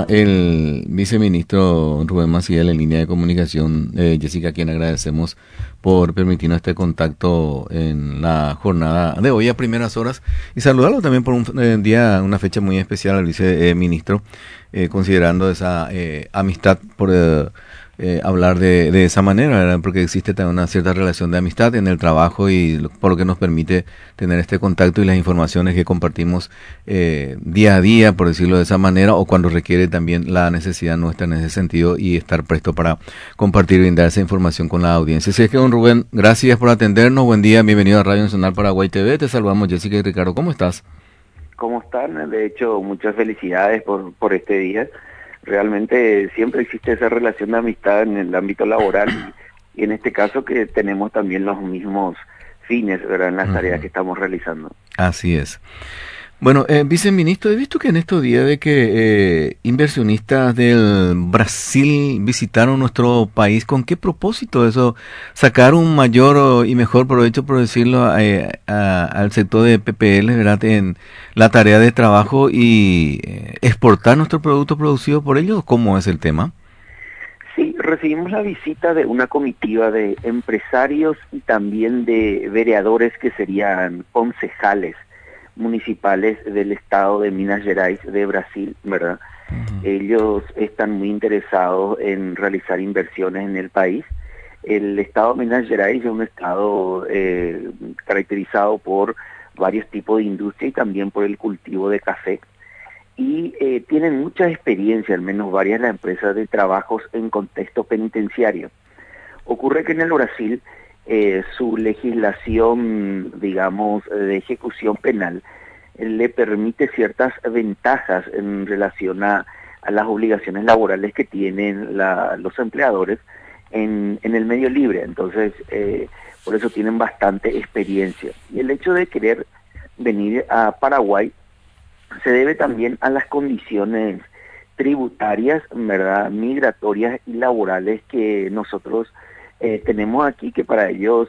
el viceministro Rubén Maciel en línea de comunicación. Jessica, a quien agradecemos por permitirnos este contacto en la jornada de hoy a primeras horas y saludarlo también por un día, una fecha muy especial al viceministro, considerando esa amistad por hablar de esa manera, ¿verdad? Porque existe también una cierta relación de amistad en el trabajo y por lo que nos permite tener este contacto y las informaciones que compartimos día a día, por decirlo de esa manera, o cuando requiere también la necesidad nuestra en ese sentido y estar presto para compartir y brindar esa información con la audiencia. Así es que, don Rubén, gracias por atendernos, buen día, bienvenido a Radio Nacional Paraguay TV, te saludamos Jessica y Ricardo, ¿cómo estás? ¿Cómo están? De hecho, muchas felicidades por este día. Realmente siempre existe esa relación de amistad en el ámbito laboral y en este caso que tenemos también los mismos fines, ¿verdad?, en las tareas que estamos realizando. Así es. Bueno, viceministro, he visto que en estos días de que inversionistas del Brasil visitaron nuestro país, ¿con qué propósito eso? ¿Sacar un mayor y mejor provecho, por decirlo, al sector de PPL, ¿verdad?, en la tarea de trabajo y exportar nuestro producto producido por ellos? ¿Cómo es el tema? Sí, recibimos la visita de una comitiva de empresarios y también de vereadores que serían concejales municipales del estado de Minas Gerais de Brasil, ¿verdad? Ellos están muy interesados en realizar inversiones en el país. El estado de Minas Gerais es un estado caracterizado por varios tipos de industria y también por el cultivo de café. Y tienen mucha experiencia, al menos varias de las empresas, de trabajos en contexto penitenciario. Ocurre que en el Brasil su legislación, digamos, de ejecución penal le permite ciertas ventajas en relación a las obligaciones laborales que tienen los empleadores en el medio libre. Entonces, por eso tienen bastante experiencia. Y el hecho de querer venir a Paraguay se debe también a las condiciones tributarias, ¿verdad?, migratorias y laborales que nosotros tenemos aquí, que para ellos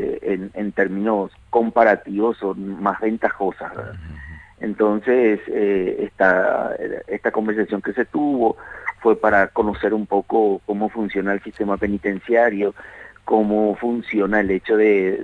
en términos comparativos son más ventajosas, ¿verdad? Entonces esta conversación que se tuvo fue para conocer un poco cómo funciona el sistema penitenciario, cómo funciona el hecho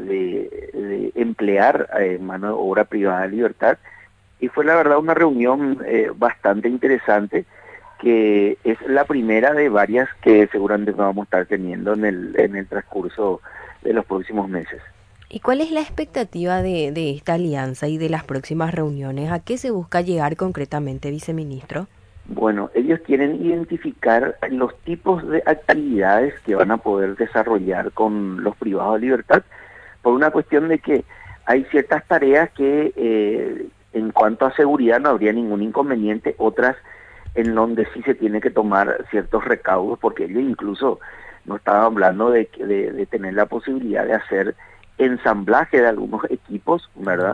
de emplear mano de obra privada de libertad, y fue la verdad una reunión bastante interesante, que es la primera de varias que seguramente vamos a estar teniendo en el transcurso de los próximos meses. ¿Y cuál es la expectativa de esta alianza y de las próximas reuniones? ¿A qué se busca llegar concretamente, viceministro? Bueno, ellos quieren identificar los tipos de actividades que van a poder desarrollar con los privados de libertad, por una cuestión de que hay ciertas tareas que en cuanto a seguridad no habría ningún inconveniente, otras en donde sí se tiene que tomar ciertos recaudos, porque ellos incluso nos estaban hablando de tener la posibilidad de hacer ensamblaje de algunos equipos, ¿verdad?,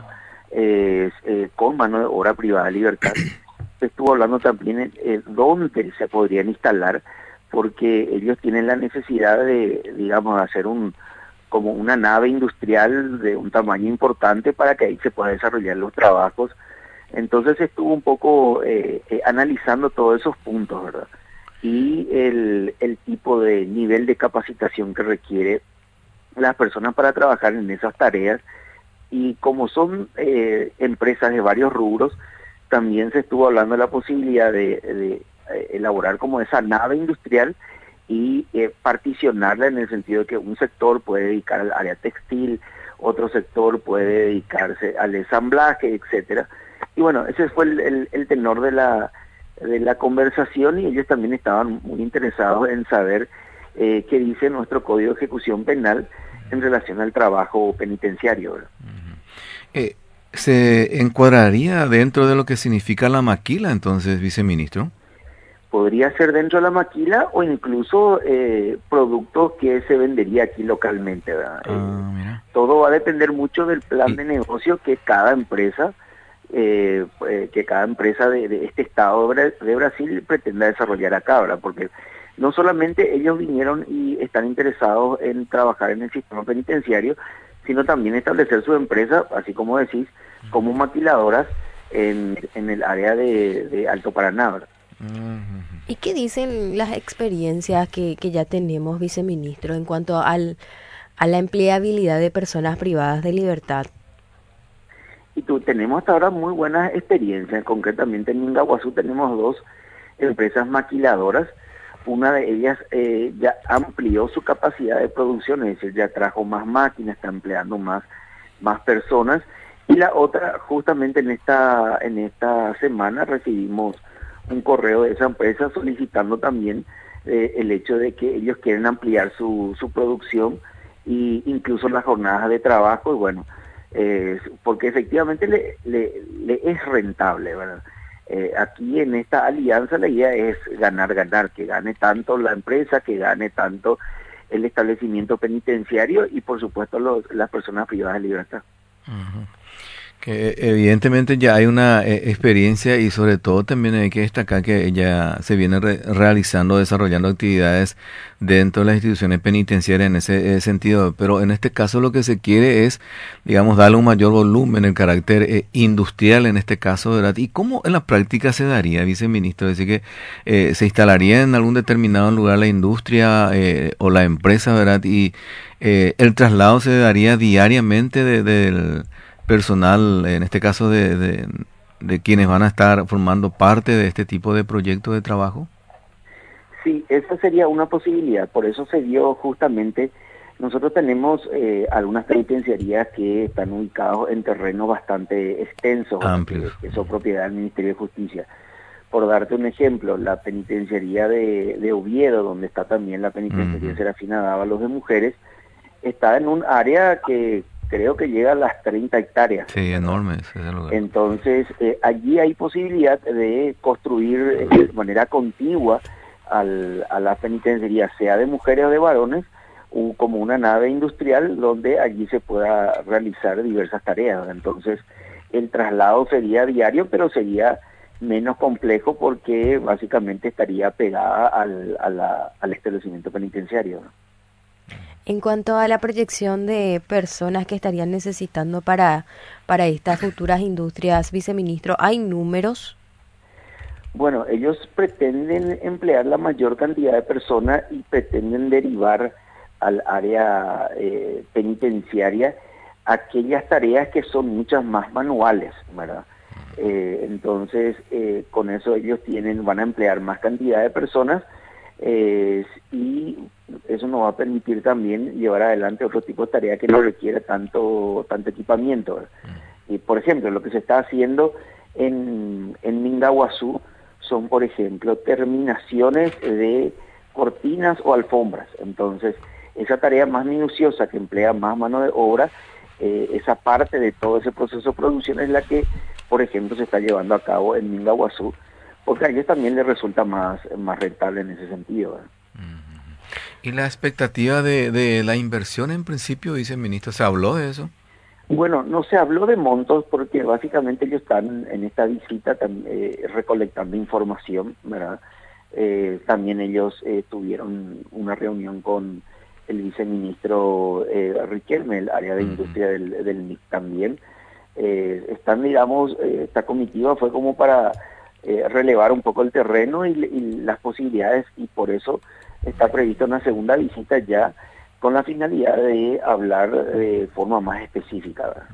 con mano de obra privada de libertad. Se estuvo hablando también dónde se podrían instalar, porque ellos tienen la necesidad de, digamos, hacer como una nave industrial de un tamaño importante para que ahí se puedan desarrollar los trabajos. Entonces estuvo un poco analizando todos esos puntos, ¿verdad? Y el tipo de nivel de capacitación que requiere las personas para trabajar en esas tareas. Y como son empresas de varios rubros, también se estuvo hablando de la posibilidad de elaborar como esa nave industrial y particionarla, en el sentido de que un sector puede dedicar al área textil, otro sector puede dedicarse al ensamblaje, etcétera. Y bueno, ese fue el tenor de la conversación, y ellos también estaban muy interesados en saber qué dice nuestro Código de Ejecución Penal en relación al trabajo penitenciario, ¿verdad? ¿Se encuadraría dentro de lo que significa la maquila, entonces, viceministro? Podría ser dentro de la maquila o incluso producto que se vendería aquí localmente, ¿verdad? Todo va a depender mucho del plan de negocio que cada empresa de este estado de Brasil pretenda desarrollar acá, ¿verdad? Porque no solamente ellos vinieron y están interesados en trabajar en el sistema penitenciario, sino también establecer su empresa, así como decís, como maquiladoras en el área de Alto Paraná, ¿verdad? ¿Y qué dicen las experiencias que ya tenemos, viceministro, en cuanto a la empleabilidad de personas privadas de libertad? Y tenemos hasta ahora muy buenas experiencias. Concretamente en Mingaguazú tenemos dos empresas maquiladoras. Una de ellas ya amplió su capacidad de producción, es decir, ya trajo más máquinas, está empleando más personas. Y la otra, justamente en esta semana recibimos un correo de esa empresa solicitando también el hecho de que ellos quieren ampliar su producción e incluso las jornadas de trabajo. Y bueno, porque efectivamente le es rentable, ¿verdad? Aquí en esta alianza la idea es ganar, que gane tanto la empresa, que gane tanto el establecimiento penitenciario y por supuesto las personas privadas de libertad. Ujú. Que evidentemente ya hay una experiencia y sobre todo también hay que destacar que ya se viene realizando, desarrollando actividades dentro de las instituciones penitenciarias en ese sentido, pero en este caso lo que se quiere es, digamos, darle un mayor volumen, el carácter industrial en este caso, ¿verdad? ¿Y cómo en la práctica se daría, viceministro? Es decir, que se instalaría en algún determinado lugar la industria o la empresa, ¿verdad? Y el traslado se daría diariamente del personal, en este caso de quienes van a estar formando parte de este tipo de proyecto de trabajo? Sí, esa sería una posibilidad, por eso se dio justamente, nosotros tenemos algunas penitenciarías que están ubicados en terrenos bastante extensos, Amplios. que son propiedad del Ministerio de Justicia. Por darte un ejemplo, la penitenciaría de Oviedo, donde está también la penitenciaría Serafina Dávalos de mujeres, está en un área que creo que llega a las 30 hectáreas. Sí, enorme ese lugar. Entonces, allí hay posibilidad de construir de manera contigua a la penitenciaría, sea de mujeres o de varones, como una nave industrial donde allí se pueda realizar diversas tareas. Entonces, el traslado sería diario, pero sería menos complejo porque básicamente estaría pegada al establecimiento penitenciario, ¿no? En cuanto a la proyección de personas que estarían necesitando para estas futuras industrias, viceministro, ¿hay números? Bueno, ellos pretenden emplear la mayor cantidad de personas y pretenden derivar al área penitenciaria aquellas tareas que son muchas más manuales, ¿verdad? Entonces, con eso ellos van a emplear más cantidad de personas y eso nos va a permitir también llevar adelante otro tipo de tareas que no requiere tanto equipamiento, ¿verdad? Y por ejemplo, lo que se está haciendo en Mingaguazú son, por ejemplo, terminaciones de cortinas o alfombras. Entonces, esa tarea más minuciosa que emplea más mano de obra, esa parte de todo ese proceso de producción es la que, por ejemplo, se está llevando a cabo en Mingaguazú, porque a ellos también les resulta más rentable en ese sentido, ¿verdad? ¿Y la expectativa de la inversión en principio, viceministro, se habló de eso? Bueno, no se habló de montos porque básicamente ellos están en esta visita recolectando información, ¿verdad? También ellos tuvieron una reunión con el viceministro Riquelme, el área de industria del MIC también. Están, digamos, esta comitiva fue como para relevar un poco el terreno y las posibilidades, y por eso está prevista una segunda visita ya con la finalidad de hablar de forma más específica, ¿verdad?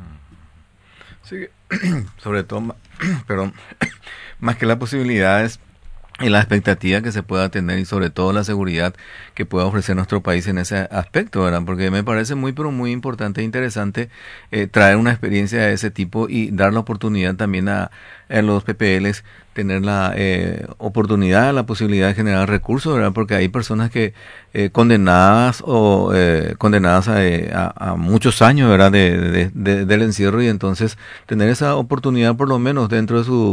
Sí, sobre todo, perdón, más que las posibilidades y la expectativa que se pueda tener y sobre todo la seguridad que pueda ofrecer nuestro país en ese aspecto, ¿verdad? Porque me parece muy, pero muy importante e interesante traer una experiencia de ese tipo y dar la oportunidad también a los PPLs tener la oportunidad, la posibilidad de generar recursos, ¿verdad? Porque hay personas que condenadas o condenadas a muchos años, ¿verdad? Del encierro, y entonces tener esa oportunidad por lo menos dentro de su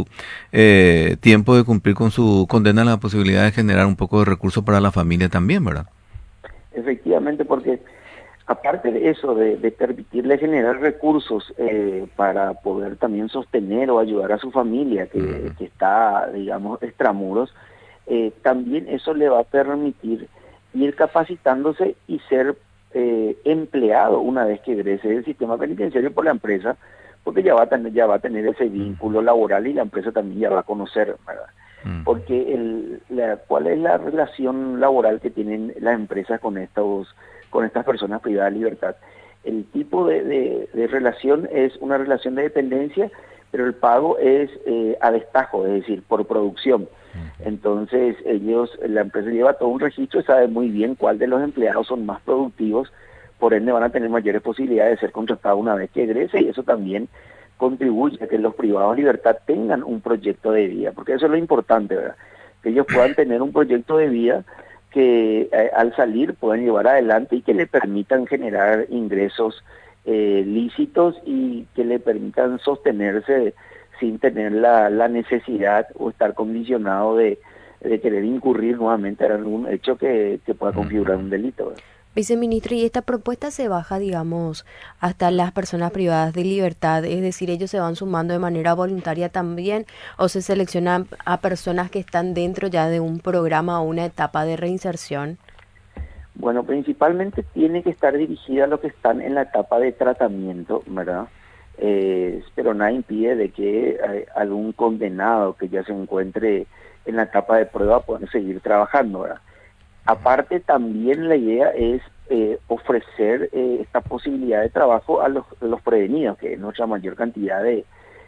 tiempo de cumplir con su condena, la posibilidad de generar un poco de recursos para la familia también, ¿verdad? Efectivamente, porque aparte de eso, de permitirle generar recursos para poder también sostener o ayudar a su familia que está, digamos, extramuros, también eso le va a permitir ir capacitándose y ser empleado una vez que egrese del sistema penitenciario por la empresa, porque ya va a tener ese vínculo laboral y la empresa también ya va a conocer, ¿verdad? porque ¿cuál es la relación laboral que tienen las empresas con estas personas privadas de libertad? El tipo de relación es una relación de dependencia, pero el pago es a destajo, es decir, por producción. Entonces la empresa lleva todo un registro y sabe muy bien cuál de los empleados son más productivos, por ende van a tener mayores posibilidades de ser contratados una vez que egrese, y eso también contribuye a que los privados de libertad tengan un proyecto de vida, porque eso es lo importante, ¿verdad? Que ellos puedan tener un proyecto de vida que al salir puedan llevar adelante y que le permitan generar ingresos lícitos y que le permitan sostenerse sin tener la necesidad o estar condicionado de querer incurrir nuevamente en algún hecho que pueda configurar un delito, ¿verdad? Viceministro, ¿y esta propuesta se baja, digamos, hasta las personas privadas de libertad? Es decir, ¿ellos se van sumando de manera voluntaria también o se seleccionan a personas que están dentro ya de un programa o una etapa de reinserción? Bueno, principalmente tiene que estar dirigida a los que están en la etapa de tratamiento, ¿verdad? Pero nada impide de que algún condenado que ya se encuentre en la etapa de prueba pueda seguir trabajando, ¿verdad? Aparte, también la idea es ofrecer esta posibilidad de trabajo a los prevenidos, que es nuestra mayor cantidad de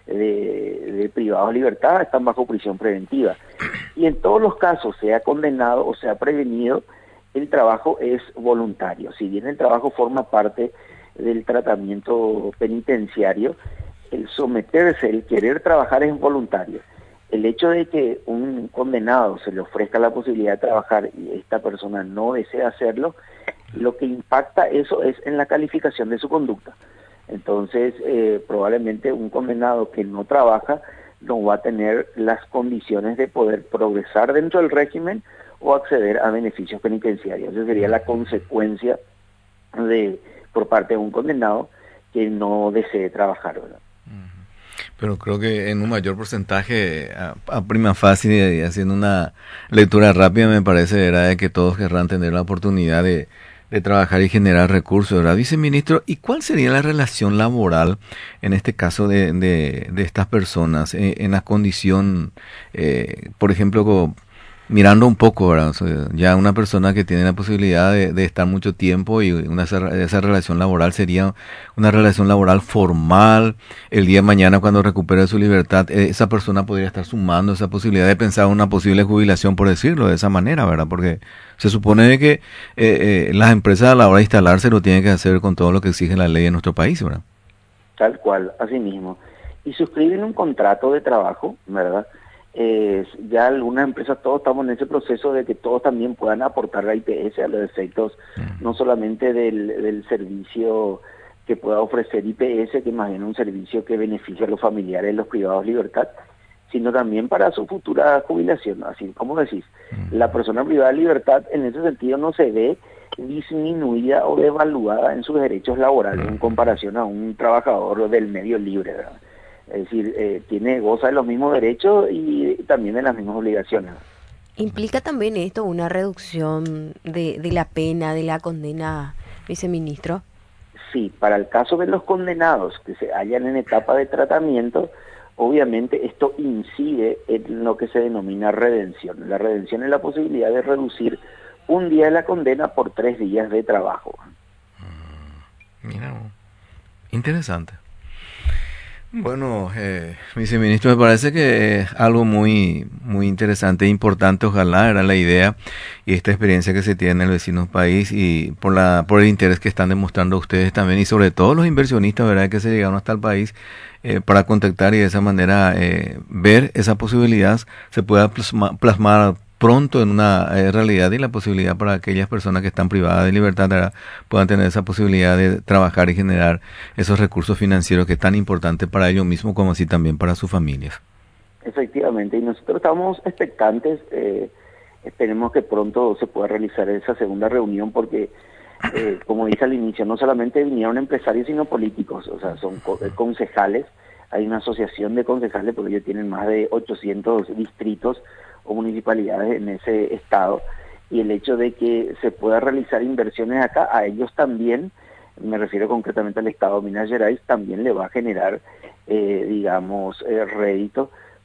privados de libertad, están bajo prisión preventiva. Y en todos los casos, sea condenado o sea prevenido, el trabajo es voluntario. Si bien el trabajo forma parte del tratamiento penitenciario, el someterse, el querer trabajar es voluntario. El hecho de que un condenado se le ofrezca la posibilidad de trabajar y esta persona no desea hacerlo, lo que impacta eso es en la calificación de su conducta. Entonces, probablemente un condenado que no trabaja no va a tener las condiciones de poder progresar dentro del régimen o acceder a beneficios penitenciarios. Esa sería la consecuencia por parte de un condenado que no desee trabajar, ¿verdad? Pero creo que en un mayor porcentaje, a prima facie, y haciendo una lectura rápida, me parece, era de que todos querrán tener la oportunidad de trabajar y generar recursos, ¿verdad? Viceministro, ¿y cuál sería la relación laboral en este caso de estas personas en la condición, por ejemplo, mirando un poco, ¿verdad? O sea, ya una persona que tiene la posibilidad de estar mucho tiempo y esa relación laboral sería una relación laboral formal. El día de mañana, cuando recupere su libertad, esa persona podría estar sumando esa posibilidad de pensar en una posible jubilación, por decirlo de esa manera, ¿verdad? Porque se supone que las empresas a la hora de instalarse lo tienen que hacer con todo lo que exige la ley en nuestro país, ¿verdad? Tal cual, así mismo. Y suscriben un contrato de trabajo, ¿verdad? Ya algunas empresas, todos estamos en ese proceso de que todos también puedan aportar la IPS a los efectos, no solamente del servicio que pueda ofrecer IPS, que más bien un servicio que beneficia a los familiares de los privados de libertad, sino también para su futura jubilación. Así como decís, la persona privada de libertad en ese sentido no se ve disminuida o devaluada en sus derechos laborales en comparación a un trabajador del medio libre, ¿verdad? Es decir, goza de los mismos derechos y también de las mismas obligaciones. ¿Implica también esto una reducción de la pena, de la condena, viceministro? Sí, para el caso de los condenados que se hallan en etapa de tratamiento, obviamente esto incide en lo que se denomina redención. La redención es la posibilidad de reducir un día de la condena por 3 días de trabajo. Mira, interesante. Bueno, viceministro, me parece que es algo muy interesante e importante. Ojalá era la idea y esta experiencia que se tiene en el vecino país y por el interés que están demostrando ustedes también y sobre todo los inversionistas, ¿verdad?, que se llegaron hasta el país para contactar y de esa manera ver esa posibilidad se pueda plasmar pronto en una realidad y la posibilidad para aquellas personas que están privadas de libertad, ¿verdad?, puedan tener esa posibilidad de trabajar y generar esos recursos financieros que es tan importante para ellos mismos como así también para sus familias. Efectivamente, y nosotros estamos expectantes, esperemos que pronto se pueda realizar esa segunda reunión porque, como dije al inicio, no solamente vinieron empresarios sino políticos, o sea, son concejales, hay una asociación de concejales porque ellos tienen más de 800 distritos o municipalidades en ese estado, y el hecho de que se pueda realizar inversiones acá, a ellos también, me refiero concretamente al estado de Minas Gerais, también le va a generar, rédito,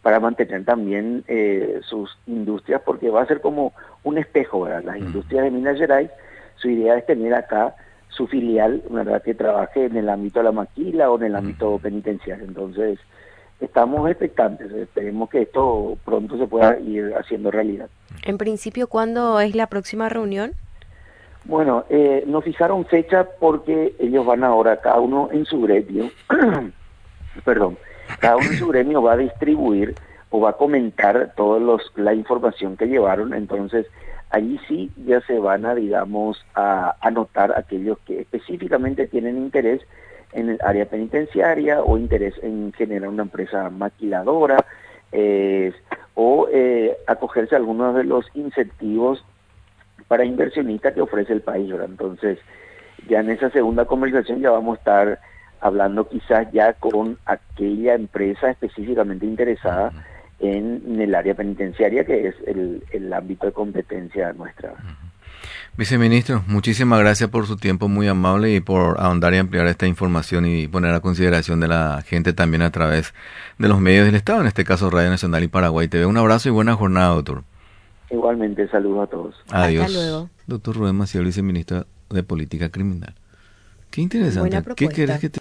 para mantener también sus industrias, porque va a ser como un espejo, ¿verdad? Las industrias de Minas Gerais, su idea es tener acá su filial, ¿verdad?, que trabaje en el ámbito de la maquila o en el ámbito penitenciario. Entonces, estamos expectantes, esperemos que esto pronto se pueda ir haciendo realidad. En principio, ¿cuándo es la próxima reunión? Bueno, nos fijaron fecha porque ellos van ahora, cada uno en su gremio, perdón, cada uno en su gremio va a distribuir o va a comentar toda la información que llevaron. Entonces allí sí ya se van a, digamos, a anotar aquellos que específicamente tienen interés en el área penitenciaria o interés en generar una empresa maquiladora, o acogerse a algunos de los incentivos para inversionistas que ofrece el país, ¿verdad? Entonces, ya en esa segunda conversación ya vamos a estar hablando quizás ya con aquella empresa específicamente interesada en el área penitenciaria, que es el ámbito de competencia nuestra. Viceministro, muchísimas gracias por su tiempo muy amable y por ahondar y ampliar esta información y poner a consideración de la gente también a través de los medios del Estado, en este caso Radio Nacional y Paraguay TV. Un abrazo y buena jornada, doctor. Igualmente, saludos a todos. Adiós. Hasta luego. Doctor Rubén Maciel, viceministro de Política Criminal. Qué interesante. Buena ¿Qué propuesta. querés que te